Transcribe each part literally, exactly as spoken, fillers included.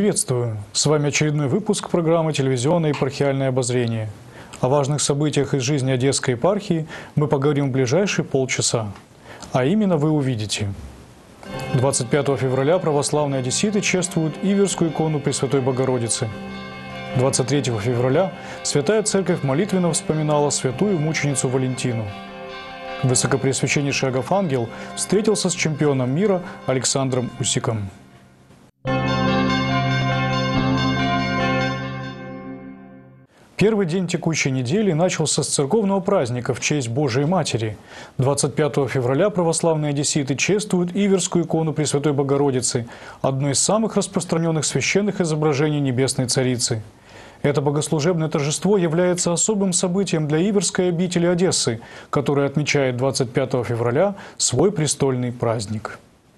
Приветствую! С вами очередной выпуск программы «Телевизионное епархиальное обозрение». О важных событиях из жизни Одесской епархии мы поговорим в ближайшие полчаса. А именно вы увидите. двадцать пятого февраля православные одесситы чествуют Иверскую икону Пресвятой Богородицы. двадцать третьего февраля Святая Церковь молитвенно вспоминала святую мученицу Валентину. Высокопреосвященнейший Агафангел встретился с чемпионом мира Александром Усиком. Первый день текущей недели начался с церковного праздника в честь Божией Матери. двадцать пятого февраля православные одесситы чествуют Иверскую икону Пресвятой Богородицы, одно из самых распространенных священных изображений Небесной Царицы. Это богослужебное торжество является особым событием для Иверской обители Одессы, которая отмечает двадцать пятого февраля свой престольный праздник.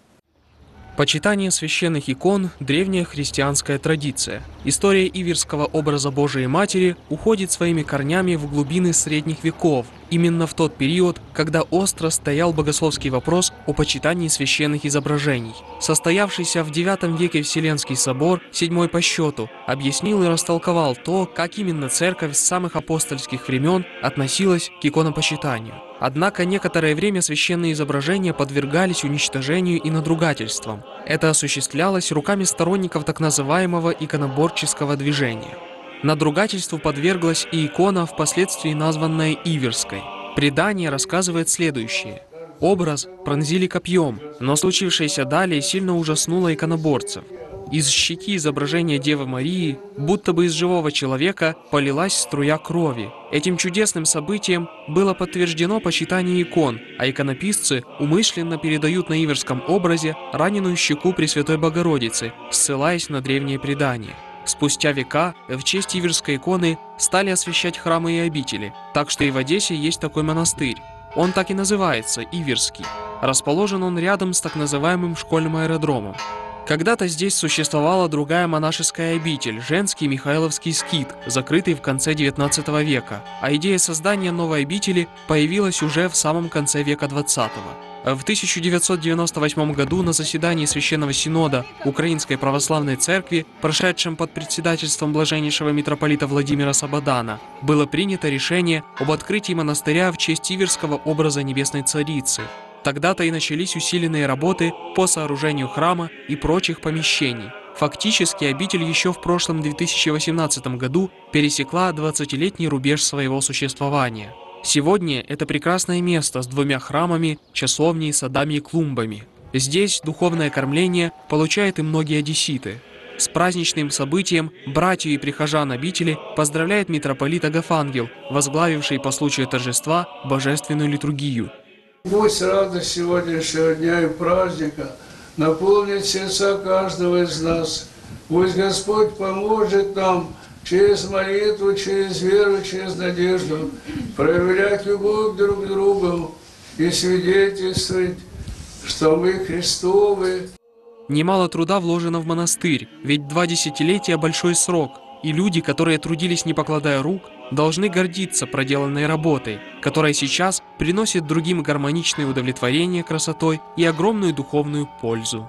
Почитание священных икон – древняя христианская традиция. История иверского образа Божией Матери уходит своими корнями в глубины средних веков, именно в тот период, когда остро стоял богословский вопрос о почитании священных изображений. Состоявшийся в девятом веке Вселенский собор, седьмой по счету, объяснил и растолковал то, как именно церковь с самых апостольских времен относилась к иконопочитанию. Однако некоторое время священные изображения подвергались уничтожению и надругательствам. Это осуществлялось руками сторонников так называемого иконоборческого движения. Надругательству подверглась и икона, впоследствии названная Иверской. Предание рассказывает следующее. Образ пронзили копьем, но случившееся далее сильно ужаснуло иконоборцев. Из щеки изображения Девы Марии, будто бы из живого человека, полилась струя крови. Этим чудесным событием было подтверждено почитание икон, а иконописцы умышленно передают на иверском образе раненую щеку Пресвятой Богородицы, ссылаясь на древние предания. Спустя века в честь Иверской иконы стали освящать храмы и обители, так что и в Одессе есть такой монастырь. Он так и называется – Иверский. Расположен он рядом с так называемым школьным аэродромом. Когда-то здесь существовала другая монашеская обитель – женский Михайловский скит, закрытый в конце девятнадцатого века, а идея создания новой обители появилась уже в самом конце века двадцатого. В тысяча девятьсот девяносто восьмом году на заседании Священного Синода Украинской Православной Церкви, прошедшем под председательством блаженнейшего митрополита Владимира Сабадана, было принято решение об открытии монастыря в честь Иверского образа Небесной Царицы. Тогда-то и начались усиленные работы по сооружению храма и прочих помещений. Фактически обитель еще в прошлом две тысячи восемнадцатом году пересекла двадцатилетний рубеж своего существования. Сегодня это прекрасное место с двумя храмами, часовней, садами и клумбами. Здесь духовное кормление получают и многие одесситы. С праздничным событием братью и прихожан обители поздравляет митрополит Агафангел, возглавивший по случаю торжества божественную литургию. Пусть радость сегодняшнего дня и праздника наполнит сердца каждого из нас. Пусть Господь поможет нам через молитву, через веру, через надежду проявлять любовь друг к другу и свидетельствовать, что мы Христовы. Немало труда вложено в монастырь, ведь два десятилетия – большой срок, и люди, которые трудились не покладая рук, должны гордиться проделанной работой, которая сейчас приносит другим гармоничное удовлетворение красотой и огромную духовную пользу.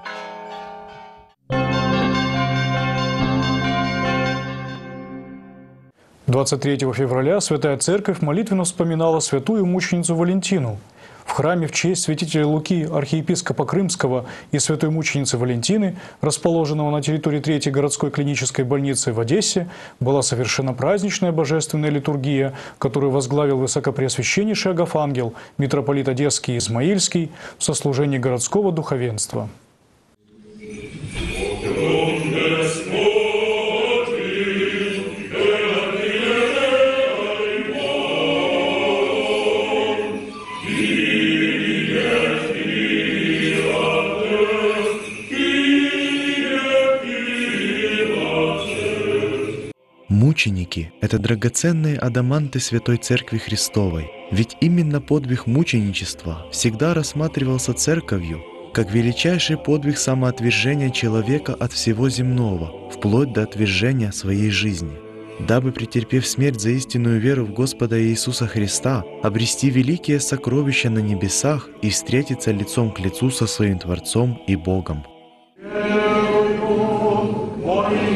двадцать третьего февраля Святая Церковь молитвенно вспоминала святую мученицу Валентину. В храме в честь святителя Луки, архиепископа Крымского и святой мученицы Валентины, расположенного на территории третьей городской клинической больницы в Одессе, была совершена праздничная божественная литургия, которую возглавил высокопреосвященнейший Агафангел, митрополит Одесский и Измаильский, в сослужении городского духовенства. Мученики – это драгоценные адаманты Святой Церкви Христовой, ведь именно подвиг мученичества всегда рассматривался Церковью как величайший подвиг самоотвержения человека от всего земного, вплоть до отвержения своей жизни, дабы, претерпев смерть за истинную веру в Господа Иисуса Христа, обрести великие сокровища на небесах и встретиться лицом к лицу со своим Творцом и Богом. Господи,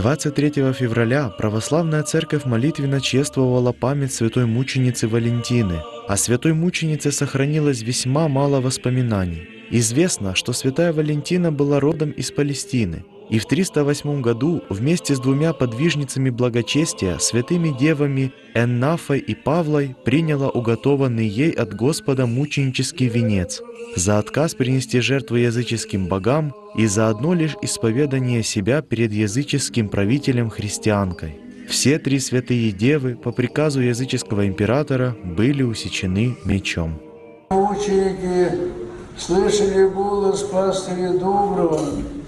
двадцать третьего февраля православная церковь молитвенно чествовала память святой мученицы Валентины. О святой мученице сохранилось весьма мало воспоминаний. Известно, что святая Валентина была родом из Палестины, и в триста восьмом году вместе с двумя подвижницами благочестия, святыми девами Эннафой и Павлой, приняла уготованный ей от Господа мученический венец за отказ принести жертву языческим богам и за одно лишь исповедание себя перед языческим правителем христианкой. Все три святые девы по приказу языческого императора были усечены мечом. Ученики слышали голос пастыря Доброго,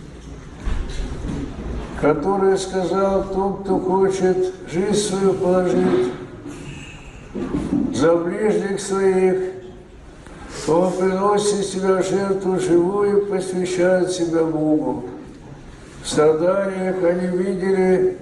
который сказал: тот, кто хочет жизнь свою положить за ближних своих, то он приносит себя в жертву живую и посвящает себя Богу. В страданиях они видели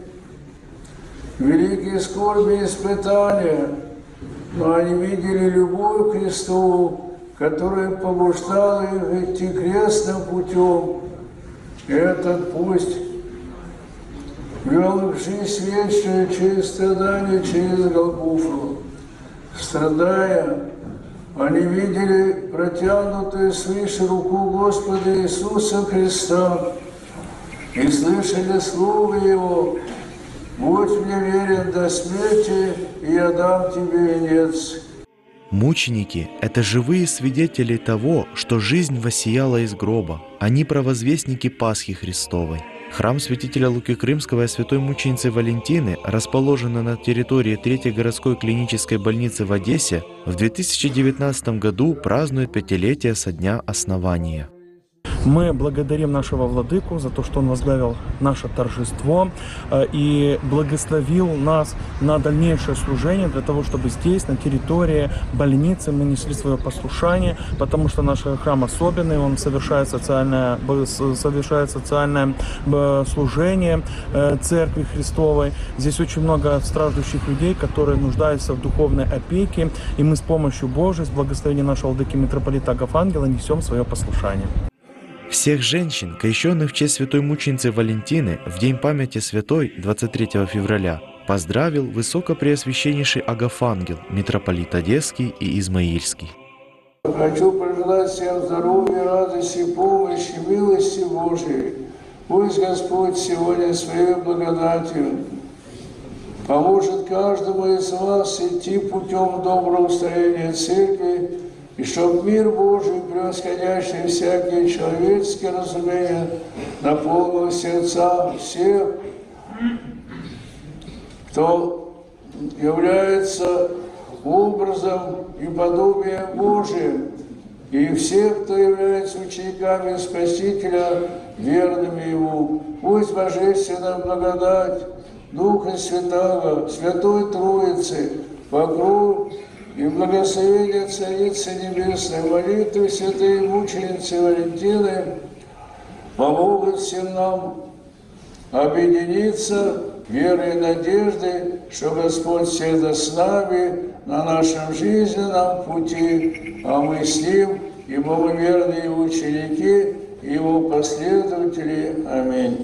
великие скорби и испытания, но они видели любовь к Христу, которая побуждала их идти крестным путем. И этот путь вел их в жизнь вечную через страдания, через Голгофу. Страдая, они видели протянутую свыше руку Господа Иисуса Христа и слышали Слово Его: «Будь мне верен до смерти, и я дам тебе венец». Мученики — это живые свидетели того, что жизнь воссияла из гроба. Они провозвестники Пасхи Христовой. Храм святителя Луки Крымского и святой мученицы Валентины, расположенный на территории Третьей городской клинической больницы в Одессе, в две тысячи девятнадцатом году празднует пятилетие со дня основания. Мы благодарим нашего владыку за то, что он возглавил наше торжество и благословил нас на дальнейшее служение для того, чтобы здесь, на территории больницы, мы несли свое послушание, потому что наш храм особенный, он совершает социальное, совершает социальное служение Церкви Христовой. Здесь очень много страждущих людей, которые нуждаются в духовной опеке, и мы с помощью Божией, с благословения нашего владыки митрополита Агафангела, несем свое послушание. Всех женщин, крещенных в честь святой мученицы Валентины, в день памяти святой, двадцать третьего февраля, поздравил высокопреосвященнейший Агафангел, митрополит Одесский и Измаильский. Хочу пожелать всем здоровья, радости, помощи, милости Божией. Пусть Господь сегодня своей благодатью поможет каждому из вас идти путем доброго устроения церкви, и чтоб мир Божий, превосходящий всякие человеческие разумения, наполнил сердца всех, кто является образом и подобием Божиим, и всех, кто является учениками Спасителя, верными Ему. Пусть Божественная благодать Духа Святого, Святой Троицы, покров и благословение Царицы Небесной, молитвы святой мученицы Валентины помогут всем нам объединиться верой и надеждой, что Господь всегда с нами на нашем жизненном пути, а мы с Ним, ибо мы верные Его ученики, Его последователи. Аминь.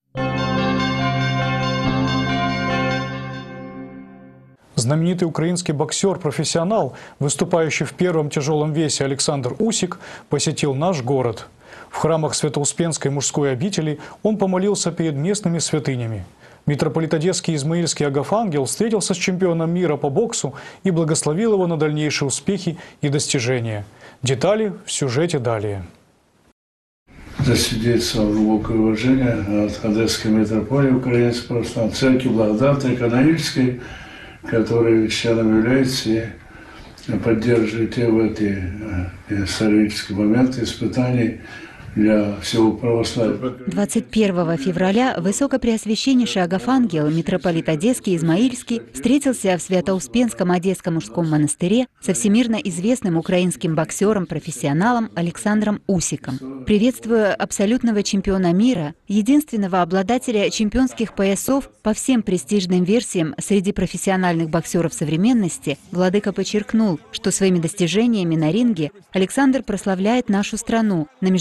Знаменитый украинский боксер-профессионал, выступающий в первом тяжелом весе Александр Усик, посетил наш город. В храмах Свято-Успенской мужской обители он помолился перед местными святынями. Митрополит Одесский и Измаильский Агафангел встретился с чемпионом мира по боксу и благословил его на дальнейшие успехи и достижения. Детали в сюжете далее. Засвидетельствовал глубокое уважение от Одесской митрополии Украинской православной церкви, благодатной, канонической, который членом является и поддерживает в эти исторические моменты испытаний для всего православия. двадцать первого февраля высокопреосвященнейший Агафангел, митрополит Одесский и Измаильский, встретился в Свято-Успенском Одесском мужском монастыре со всемирно известным украинским боксером-профессионалом Александром Усиком. Приветствуя абсолютного чемпиона мира, единственного обладателя чемпионских поясов по всем престижным версиям среди профессиональных боксеров современности, владыка подчеркнул, что своими достижениями на ринге Александр прославляет нашу страну на международной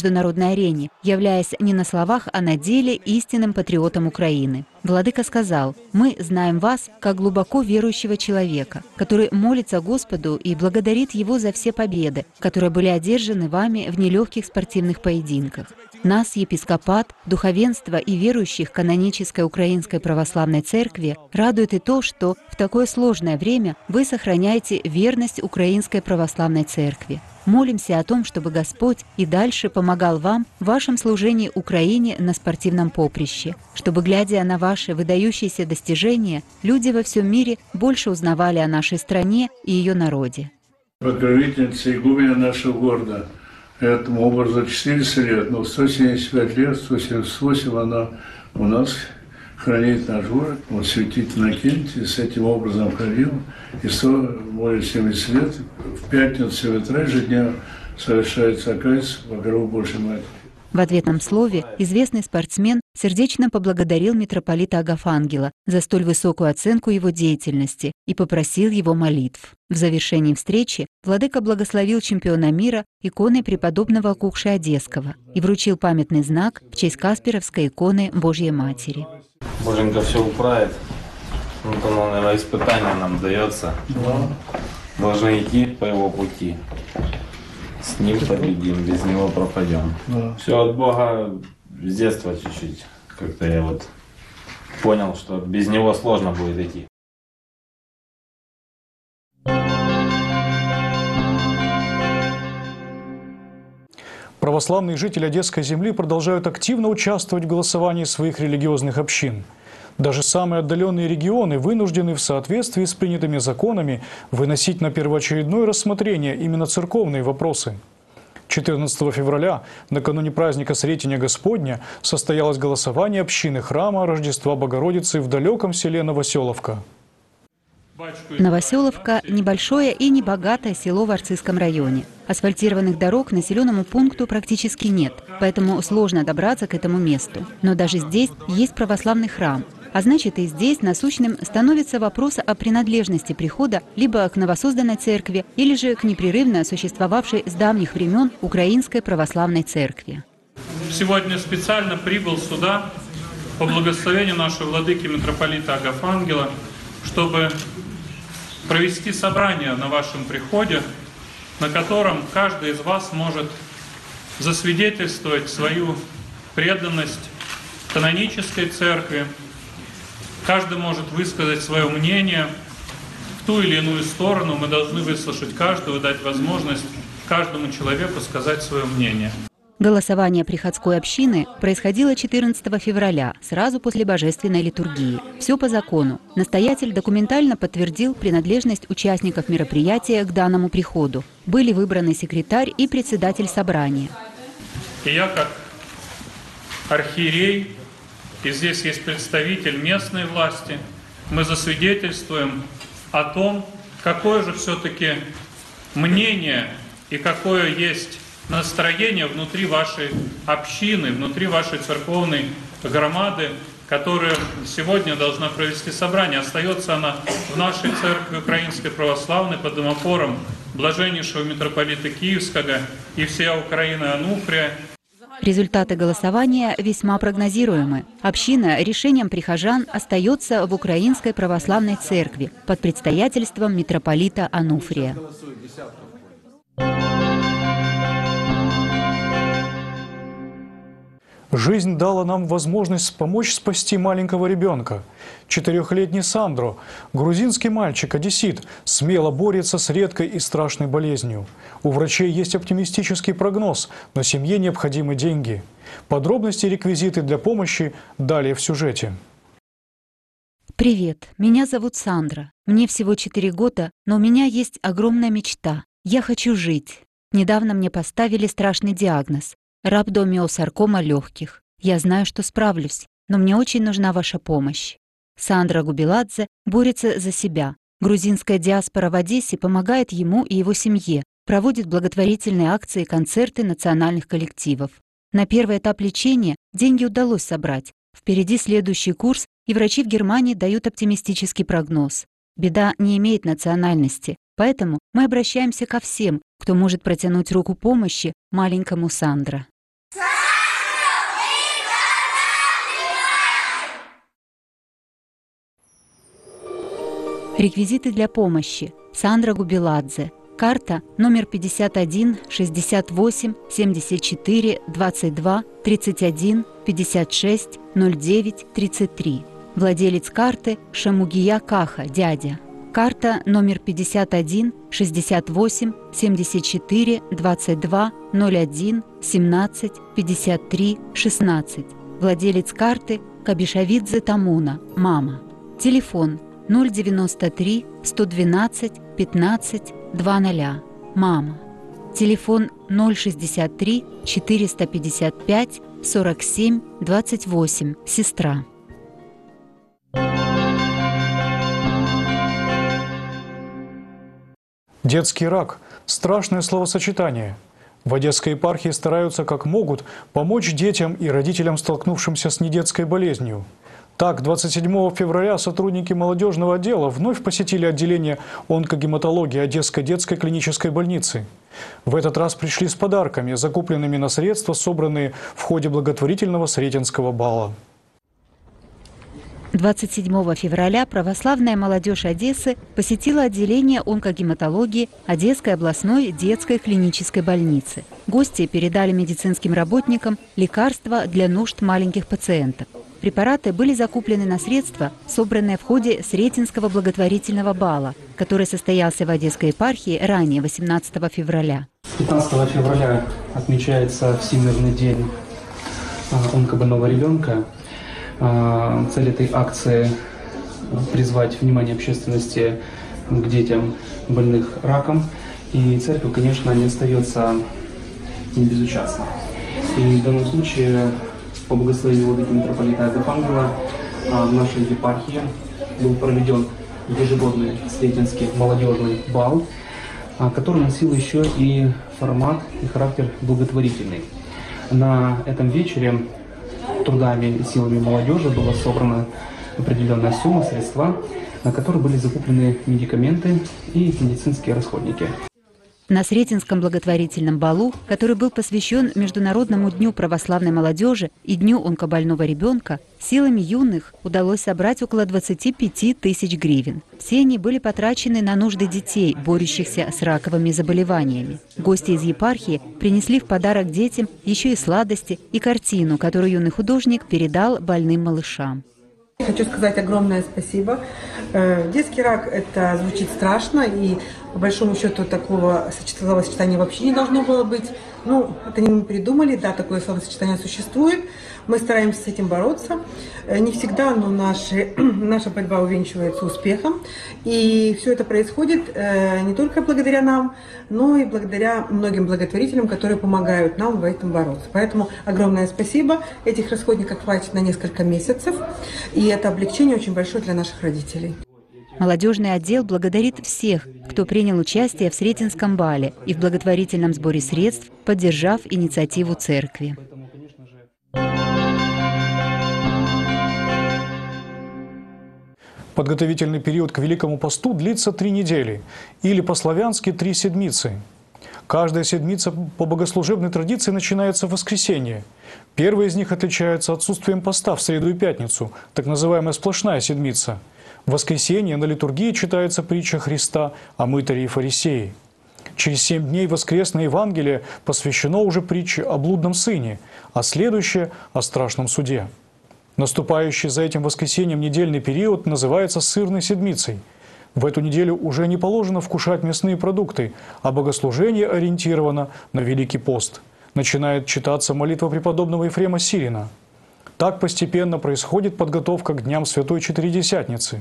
международной арене, являясь не на словах, а на деле истинным патриотом Украины. Владыка сказал: «Мы знаем вас как глубоко верующего человека, который молится Господу и благодарит Его за все победы, которые были одержаны вами в нелегких спортивных поединках. Нас, епископат, духовенство и верующих канонической Украинской Православной Церкви радует и то, что в такое сложное время вы сохраняете верность Украинской Православной Церкви. Молимся о том, чтобы Господь и дальше помогал вам в вашем служении Украине на спортивном поприще, чтобы, глядя на ваши выдающиеся достижения, люди во всем мире больше узнавали о нашей стране и ее народе». Покровительница игуменя нашего города. Этому образу четыреста лет, но сто семьдесят пять лет, сто семьдесят восемь она у нас хранит наш город. Вот святитель Иннокентий с этим образом ходил, и сто семьдесят лет в пятницу в утра ежедневно совершается акац по гробу Божьей Матери. В ответном слове известный спортсмен сердечно поблагодарил митрополита Агафангела за столь высокую оценку его деятельности и попросил его молитв. В завершении встречи владыка благословил чемпиона мира иконой преподобного Кукши Одесского и вручил памятный знак в честь Касперовской иконы Божьей Матери. Боженька все управит. Вот оно, наверное, испытание нам дается. Должны идти по его пути. С ним победим, без него пропадем. Да. Все от Бога с детства чуть-чуть. Как-то я вот понял, что без него сложно будет идти. Православные жители Одесской земли продолжают активно участвовать в голосовании своих религиозных общин. Даже самые отдаленные регионы вынуждены в соответствии с принятыми законами выносить на первоочередное рассмотрение именно церковные вопросы. четырнадцатого февраля, накануне праздника Сретения Господня, состоялось голосование общины храма Рождества Богородицы в далеком селе Новоселовка. Новоселовка – небольшое и небогатое село в Арцизском районе. Асфальтированных дорог к населенному пункту практически нет, поэтому сложно добраться к этому месту. Но даже здесь есть православный храм. А значит, и здесь насущным становится вопрос о принадлежности прихода либо к новосозданной церкви, или же к непрерывно существовавшей с давних времен Украинской Православной Церкви. Сегодня специально прибыл сюда по благословению нашего владыки митрополита Агафангела, чтобы провести собрание на вашем приходе, на котором каждый из вас может засвидетельствовать свою преданность канонической церкви. Каждый может высказать свое мнение в ту или иную сторону. Мы должны выслушать каждого, дать возможность каждому человеку сказать свое мнение. Голосование приходской общины происходило четырнадцатого февраля, сразу после божественной литургии. Все по закону. Настоятель документально подтвердил принадлежность участников мероприятия к данному приходу. Были выбраны секретарь и председатель собрания. И я, как архиерей, и здесь есть представитель местной власти, мы засвидетельствуем о том, какое же все-таки мнение и какое есть настроение внутри вашей общины, внутри вашей церковной громады, которая сегодня должна провести собрание. Остается она в нашей церкви Украинской Православной под домопором блаженнейшего митрополита Киевского и всея Украины Ануфрия. Результаты голосования весьма прогнозируемы. Община решением прихожан остается в Украинской Православной Церкви под предстоятельством митрополита Ануфрия. Жизнь дала нам возможность помочь спасти маленького ребенка. Четырехлетний Сандро, грузинский мальчик-одессит, смело борется с редкой и страшной болезнью. У врачей есть оптимистический прогноз, но семье необходимы деньги. Подробности и реквизиты для помощи далее в сюжете. Привет, меня зовут Сандра. Мне всего четыре года, но у меня есть огромная мечта. Я хочу жить. Недавно мне поставили страшный диагноз. Рhabdomyosаркома легких. Я знаю, что справлюсь, но мне очень нужна ваша помощь. Сандра Губеладзе борется за себя. Грузинская диаспора в Одессе помогает ему и его семье, проводит благотворительные акции и концерты национальных коллективов. На первый этап лечения деньги удалось собрать. Впереди следующий курс, и врачи в Германии дают оптимистический прогноз. Беда не имеет национальности, поэтому мы обращаемся ко всем, кто может протянуть руку помощи маленькому Сандро. Реквизиты для помощи. Сандра Губеладзе. Карта номер пятьдесят один шестьдесят восемь семьдесят четыре двадцать два тридцать один пятьдесят шесть ноль девять тридцать три. Владелец карты Шамугия Каха, дядя. Карта номер пятьдесят один шестьдесят восемь семьдесят четыре двадцать два ноль один семнадцать пятьдесят три шестнадцать. Владелец карты Кабишавидзе Тамуна, мама. Телефон ноль девяносто три сто двенадцать пятнадцать двадцать, мама. Телефон ноль шестьдесят три четыреста пятьдесят пять сорок семь двадцать восемь, сестра. Детский рак – страшное словосочетание. В Одесской епархии стараются как могут помочь детям и родителям, столкнувшимся с недетской болезнью. Так, двадцать седьмого февраля сотрудники молодежного отдела вновь посетили отделение онкогематологии Одесской детской клинической больницы. В этот раз пришли с подарками, закупленными на средства, собранные в ходе благотворительного Сретенского бала. двадцать седьмого февраля православная молодежь Одессы посетила отделение онкогематологии Одесской областной детской клинической больницы. Гости передали медицинским работникам лекарства для нужд маленьких пациентов. Препараты были закуплены на средства, собранные в ходе Сретенского благотворительного бала, который состоялся в Одесской епархии ранее, восемнадцатого февраля. пятнадцатого февраля отмечается Всемирный день онкобольного ребенка. Цель этой акции – призвать внимание общественности к детям, больных раком. И церковь, конечно, не остается безучастна. И в данном случае, по благословению владыки митрополита Агафангела, в нашей епархии был проведен ежегодный Сретенский молодежный бал, который носил еще и формат и характер благотворительный. На этом вечере трудами и силами молодежи была собрана определенная сумма, средства, на которые были закуплены медикаменты и медицинские расходники. На Сретенском благотворительном балу, который был посвящен Международному дню православной молодежи и Дню онкобольного ребенка, силами юных удалось собрать около двадцати пяти тысяч гривен. Все они были потрачены на нужды детей, борющихся с раковыми заболеваниями. Гости из епархии принесли в подарок детям еще и сладости и картину, которую юный художник передал больным малышам. Хочу сказать огромное спасибо. Детский рак – это звучит страшно, и по большому счету такого словосочетания вообще не должно было быть. Ну, это не мы придумали, да, такое словосочетание существует. Мы стараемся с этим бороться. Не всегда, но наши, наша борьба увенчивается успехом. И все это происходит не только благодаря нам, но и благодаря многим благотворителям, которые помогают нам в этом бороться. Поэтому огромное спасибо. Этих расходников хватит на несколько месяцев. И это облегчение очень большое для наших родителей. Молодежный отдел благодарит всех, кто принял участие в Сретенском бале и в благотворительном сборе средств, поддержав инициативу церкви. Подготовительный период к Великому посту длится три недели, или по-славянски три седмицы. Каждая седмица по богослужебной традиции начинается в воскресенье. Первая из них отличается отсутствием поста в среду и пятницу, так называемая сплошная седмица. В воскресенье на литургии читается притча Христа о мытаре и фарисее. Через семь дней воскресное Евангелие посвящено уже притче о блудном сыне, а следующее – о страшном суде. Наступающий за этим воскресеньем недельный период называется сырной седмицей. В эту неделю уже не положено вкушать мясные продукты, а богослужение ориентировано на Великий пост. Начинает читаться молитва преподобного Ефрема Сирина. Так постепенно происходит подготовка к дням Святой Четыредесятницы.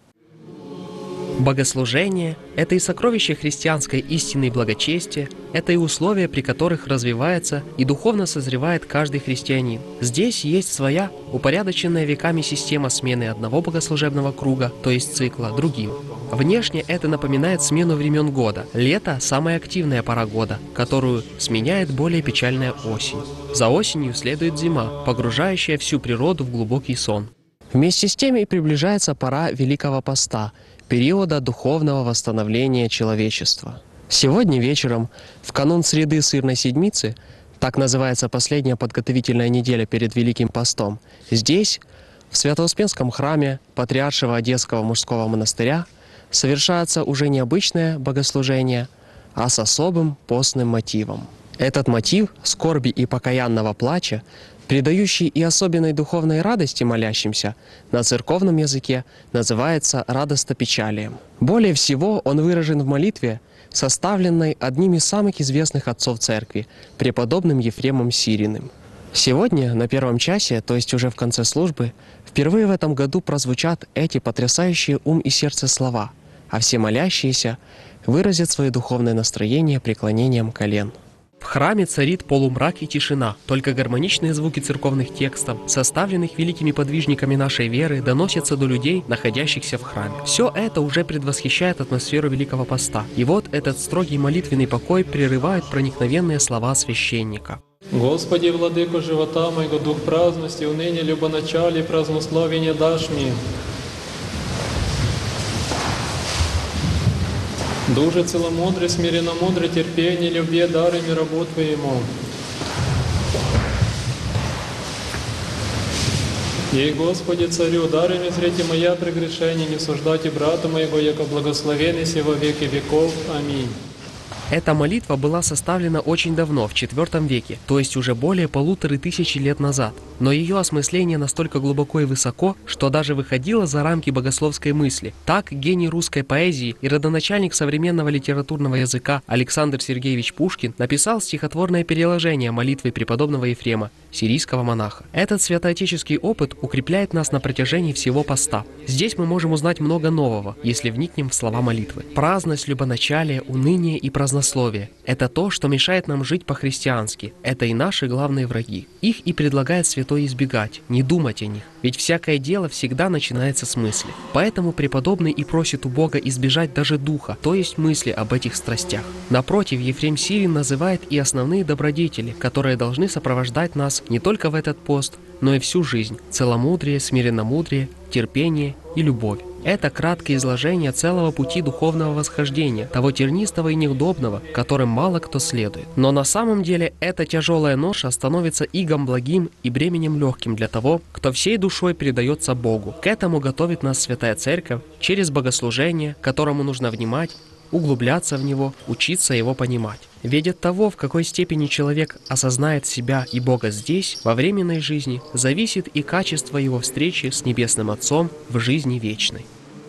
Богослужение – это и сокровище христианской истины и благочестия, это и условия, при которых развивается и духовно созревает каждый христианин. Здесь есть своя, упорядоченная веками система смены одного богослужебного круга, то есть цикла, другим. Внешне это напоминает смену времен года. Лето – самая активная пора года, которую сменяет более печальная осень. За осенью следует зима, погружающая всю природу в глубокий сон. Вместе с тем и приближается пора Великого Поста, периода духовного восстановления человечества. Сегодня вечером, в канун среды Сырной Седмицы, так называется последняя подготовительная неделя перед Великим Постом, здесь, в Свято-Успенском храме Патриаршего Одесского мужского монастыря, совершается уже не обычное богослужение, а с особым постным мотивом. Этот мотив скорби и покаянного плача, придающий и особенной духовной радости молящимся, на церковном языке называется радостопечалием. Более всего он выражен в молитве, составленной одним из самых известных отцов церкви, преподобным Ефремом Сириным. Сегодня, на первом часе, то есть уже в конце службы, впервые в этом году прозвучат эти потрясающие ум и сердце слова, а все молящиеся выразят свое духовное настроение преклонением колен. В храме царит полумрак и тишина, только гармоничные звуки церковных текстов, составленных великими подвижниками нашей веры, доносятся до людей, находящихся в храме. Все это уже предвосхищает атмосферу Великого Поста. И вот этот строгий молитвенный покой прерывают проникновенные слова священника. Господи, владыко живота моего, дух праздности, уныне, любоначалие, празднословие дашь мне. Душе целомудрый, смиренно мудрый, терпение, любви, дарами рабу Твоему. Ей, Господи, царю, дарами зрите моя прегрешение, не суждайте брата моего, яко благословенный се во веки веков. Аминь. Эта молитва была составлена очень давно, в четвёртом веке, то есть уже более полуторы тысячи лет назад. Но ее осмысление настолько глубоко и высоко, что даже выходило за рамки богословской мысли. Так гений русской поэзии и родоначальник современного литературного языка Александр Сергеевич Пушкин написал стихотворное переложение молитвы преподобного Ефрема, сирийского монаха. Этот святоотеческий опыт укрепляет нас на протяжении всего поста. Здесь мы можем узнать много нового, если вникнем в слова молитвы. Праздность, любоначалие, уныние и празднословие – это то, что мешает нам жить по-христиански. Это и наши главные враги. Их и предлагает святой избегать, не думать о них. Ведь всякое дело всегда начинается с мысли. Поэтому преподобный и просит у Бога избежать даже духа, то есть мысли об этих страстях. Напротив, Ефрем Сирин называет и основные добродетели, которые должны сопровождать нас не только в этот пост, но и всю жизнь: целомудрие, смиренномудрие, терпение и любовь. Это краткое изложение целого пути духовного восхождения, того тернистого и неудобного, которым мало кто следует. Но на самом деле эта тяжелая ноша становится игом благим и бременем легким для того, кто всей душой предается Богу. К этому готовит нас Святая Церковь через богослужение, которому нужно внимать, углубляться в него, учиться его понимать. Ведь от того, в какой степени человек осознает себя и Бога здесь, во временной жизни, зависит и качество его встречи с Небесным Отцом в жизни вечной.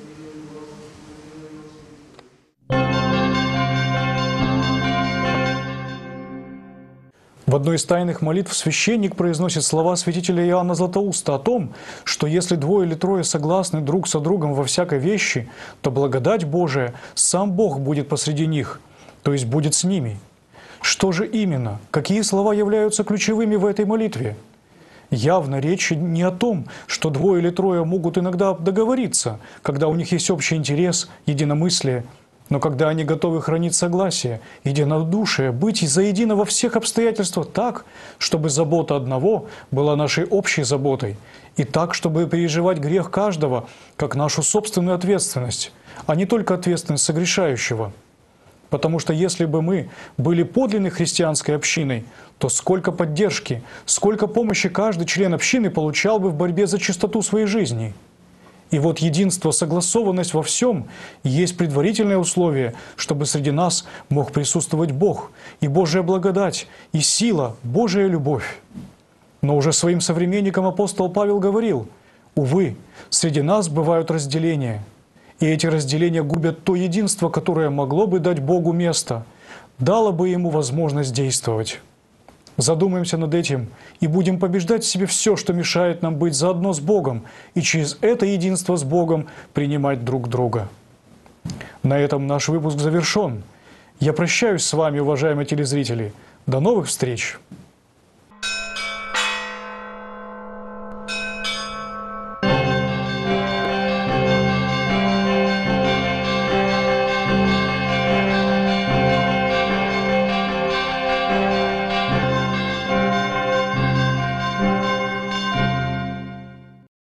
В одной из тайных молитв священник произносит слова святителя Иоанна Златоуста о том, что если двое или трое согласны друг со другом во всякой вещи, то благодать Божия, сам Бог будет посреди них, то есть будет с ними. Что же именно? Какие слова являются ключевыми в этой молитве? Явно речь не о том, что двое или трое могут иногда договориться, когда у них есть общий интерес, единомыслие, но когда они готовы хранить согласие, единодушие, быть заедино во всех обстоятельствах так, чтобы забота одного была нашей общей заботой, и так, чтобы переживать грех каждого как нашу собственную ответственность, а не только ответственность согрешающего. Потому что если бы мы были подлинной христианской общиной, то сколько поддержки, сколько помощи каждый член общины получал бы в борьбе за чистоту своей жизни. И вот единство, согласованность во всем есть предварительное условие, чтобы среди нас мог присутствовать Бог, и Божья благодать, и сила, Божья любовь. Но уже своим современникам апостол Павел говорил: «Увы, среди нас бывают разделения, и эти разделения губят то единство, которое могло бы дать Богу место, дало бы Ему возможность действовать». Задумаемся над этим и будем побеждать в себе все, что мешает нам быть заодно с Богом, и через это единство с Богом принимать друг друга. На этом наш выпуск завершен. Я прощаюсь с вами, уважаемые телезрители. До новых встреч!